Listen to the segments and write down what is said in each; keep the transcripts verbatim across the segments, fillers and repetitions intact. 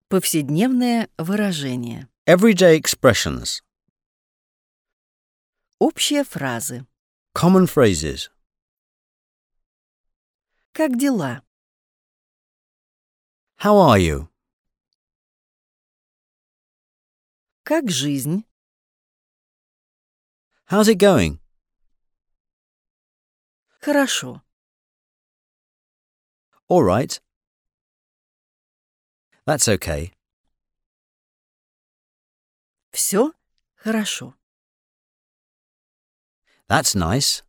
Повседневное выражение. Everyday expressions. Общие фразы. Common phrases. Как дела? How are you? Как жизнь? How's it going? Хорошо. All right. That's okay. Все хорошо. That's nice.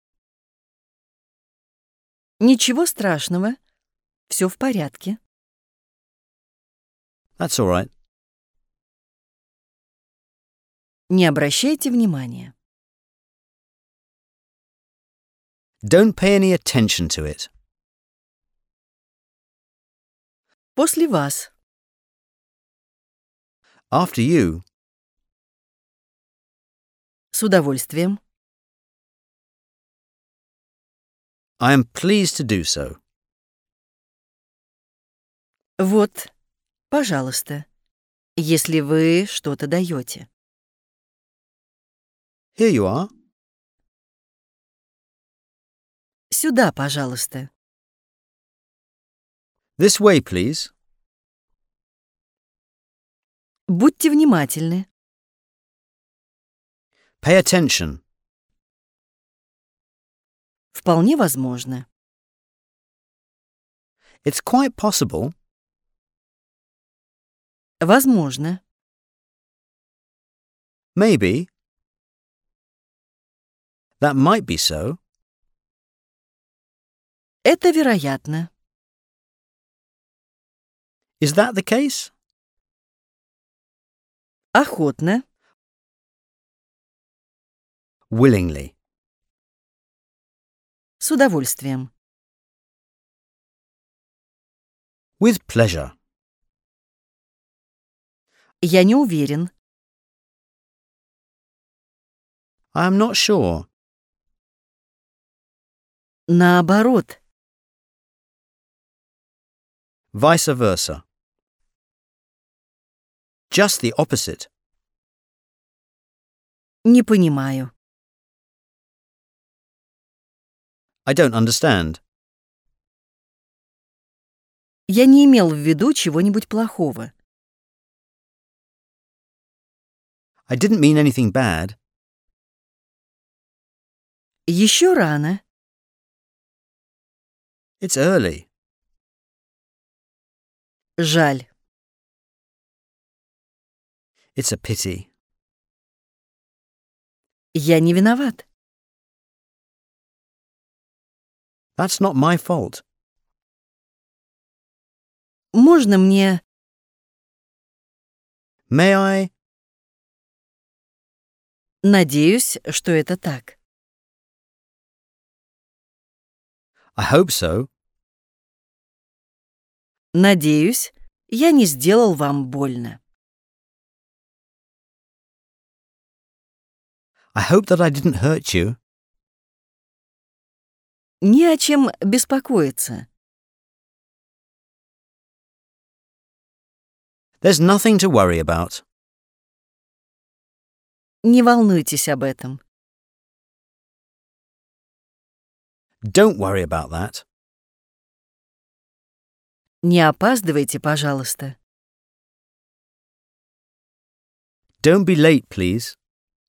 Ничего страшного. Все в порядке. That's all right. Не обращайте внимания. Don't pay any attention to it. После вас. After you. С удовольствием. I am pleased to do so. Вот, пожалуйста, если вы что-то даете. Here you are. Сюда, пожалуйста. This way, please. Будьте внимательны. Pay attention. Вполне возможно. It's quite possible. Возможно. Maybe. That might be so. Это вероятно. Is that the case? Охотно. Willingly. С удовольствием. With pleasure. Я не уверен. I am not sure. Наоборот. Vice versa. Just the opposite. Не понимаю. I don't understand. Я не имел в виду чего-нибудь плохого. I didn't mean anything bad. Еще рано. It's early. Жаль. It's a pity. Я не виноват. That's not my fault. Можно мне... May I? Надеюсь, что это так. I hope so. Надеюсь, я не сделал вам больно. I hope that I didn't hurt you. Не о чем беспокоиться. There's nothing to worry about. Не волнуйтесь об этом. Don't worry about that. Не опаздывайте, пожалуйста. Don't be late, please.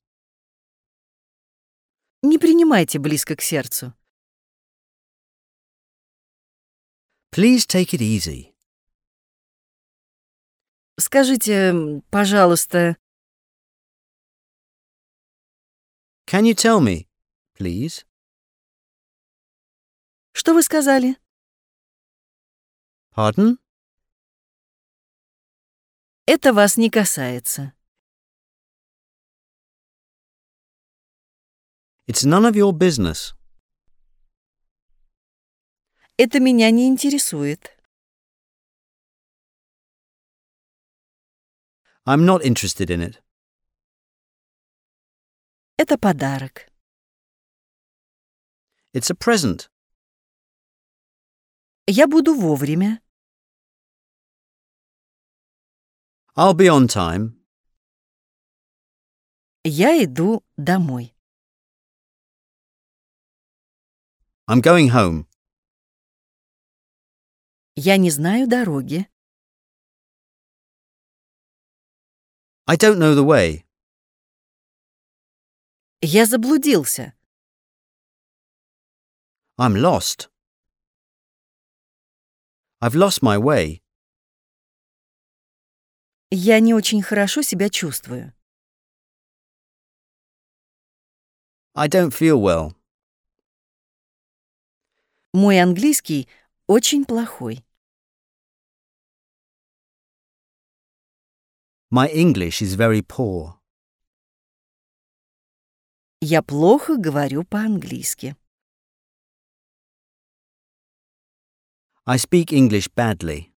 Не принимайте близко к сердцу. Please take it easy. Скажите, пожалуйста, Can you tell me, please? что вы сказали? Pardon? Это вас не касается. It's none of your business. Это меня не интересует. I'm not interested in it. Это подарок. It's a present. Я буду вовремя. I'll be on time. Я иду домой. I'm going home. Я не знаю дороги. I don't know the way. Я заблудился. I'm lost. I've lost my way. Я не очень хорошо себя чувствую. I don't feel well. Мой английский очень плохой. My English is very poor. Я плохо говорю по-английски. I speak English badly.